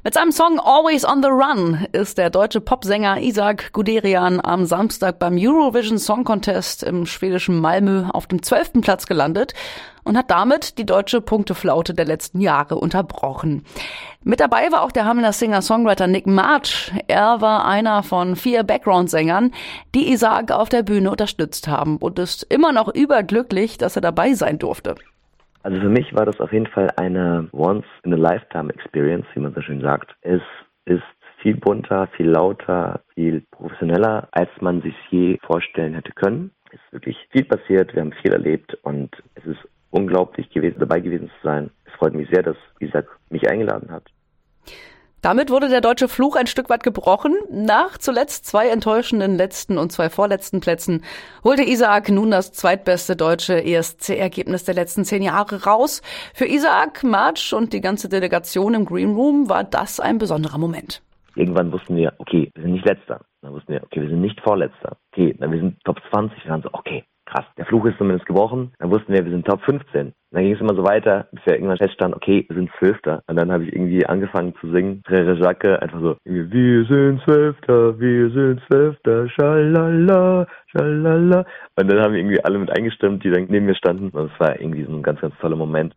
Mit seinem Song Always on the Run ist der deutsche Popsänger Isak Guderian am Samstag beim Eurovision Song Contest im schwedischen Malmö auf dem 12. Platz gelandet und hat damit die deutsche Punkteflaute der letzten Jahre unterbrochen. Mit dabei war auch der Hamelner Singer-Songwriter Nick March. Er war einer von 4 Background-Sängern, die Isak auf der Bühne unterstützt haben und ist immer noch überglücklich, dass er dabei sein durfte. Also für mich war das auf jeden Fall eine Once-in-a-Lifetime-Experience, wie man so schön sagt. Es ist viel bunter, viel lauter, viel professioneller, als man sich je vorstellen hätte können. Es ist wirklich viel passiert, wir haben viel erlebt und es ist unglaublich gewesen, dabei gewesen zu sein. Es freut mich sehr, dass Isak mich eingeladen hat. Damit wurde der deutsche Fluch ein Stück weit gebrochen. Nach zuletzt 2 enttäuschenden letzten und 2 vorletzten Plätzen holte Isak nun das zweitbeste deutsche ESC-Ergebnis der letzten 10 Jahre raus. Für Isak, March und die ganze Delegation im Green Room war das ein besonderer Moment. Irgendwann wussten wir, okay, wir sind nicht Letzter. Dann wussten wir, okay, wir sind nicht Vorletzter. Okay, dann wir sind Top 20. Wir waren so, okay, krass, der Fluch ist zumindest gebrochen. Dann wussten wir sind Top 15. Dann ging es immer so weiter, bis wir irgendwann feststanden, okay, wir sind 12. Und dann habe ich irgendwie angefangen zu singen, Frère Jacques, einfach so, wir sind 12. Wir sind 12. Schalala, schalala. Und dann haben irgendwie alle mit eingestimmt, die dann neben mir standen. Und es war irgendwie so ein ganz, ganz toller Moment.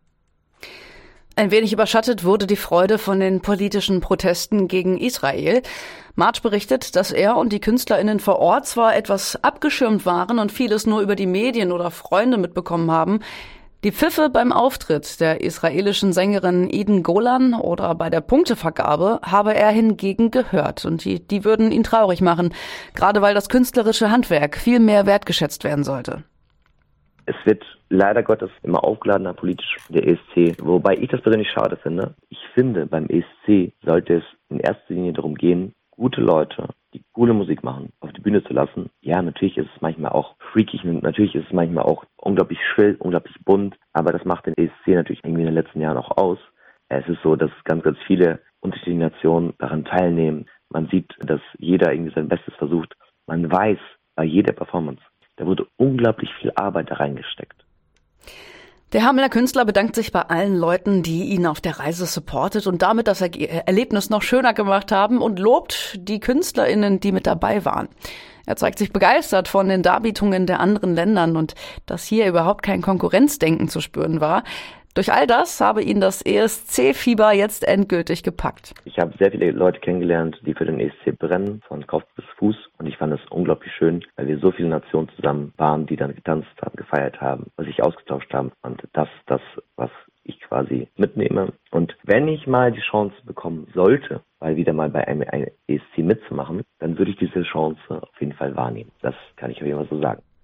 Ein wenig überschattet wurde die Freude von den politischen Protesten gegen Israel. March berichtet, dass er und die KünstlerInnen vor Ort zwar etwas abgeschirmt waren und vieles nur über die Medien oder Freunde mitbekommen haben. Die Pfiffe beim Auftritt der israelischen Sängerin Eden Golan oder bei der Punktevergabe habe er hingegen gehört. Und die würden ihn traurig machen, gerade weil das künstlerische Handwerk viel mehr wertgeschätzt werden sollte. Es wird leider Gottes immer aufgeladener politisch, der ESC, wobei ich das persönlich schade finde. Ich finde, beim ESC sollte es in erster Linie darum gehen, gute Leute, die coole Musik machen, auf die Bühne zu lassen. Ja, natürlich ist es manchmal auch freakig, natürlich ist es manchmal auch unglaublich schrill, unglaublich bunt, aber das macht den ESC natürlich irgendwie in den letzten Jahren auch aus. Es ist so, dass ganz, ganz viele unterschiedliche Nationen daran teilnehmen. Man sieht, dass jeder irgendwie sein Bestes versucht. Man weiß bei jeder Performance, da wurde unglaublich viel Arbeit da reingesteckt. Der Hamelner Künstler bedankt sich bei allen Leuten, die ihn auf der Reise supportet und damit das Erlebnis noch schöner gemacht haben und lobt die KünstlerInnen, die mit dabei waren. Er zeigt sich begeistert von den Darbietungen der anderen Ländern und dass hier überhaupt kein Konkurrenzdenken zu spüren war. Durch all das habe ihn das ESC-Fieber jetzt endgültig gepackt. Ich habe sehr viele Leute kennengelernt, die für den ESC brennen, von Kopf bis Fuß. Und ich fand es unglaublich schön, weil wir so viele Nationen zusammen waren, die dann getanzt haben, gefeiert haben, sich ausgetauscht haben. Und das ist das, was ich quasi mitnehme. Und wenn ich mal die Chance bekommen sollte, mal wieder mal bei einem ESC mitzumachen, dann würde ich diese Chance auf jeden Fall wahrnehmen. Das kann ich auf jeden Fall so sagen.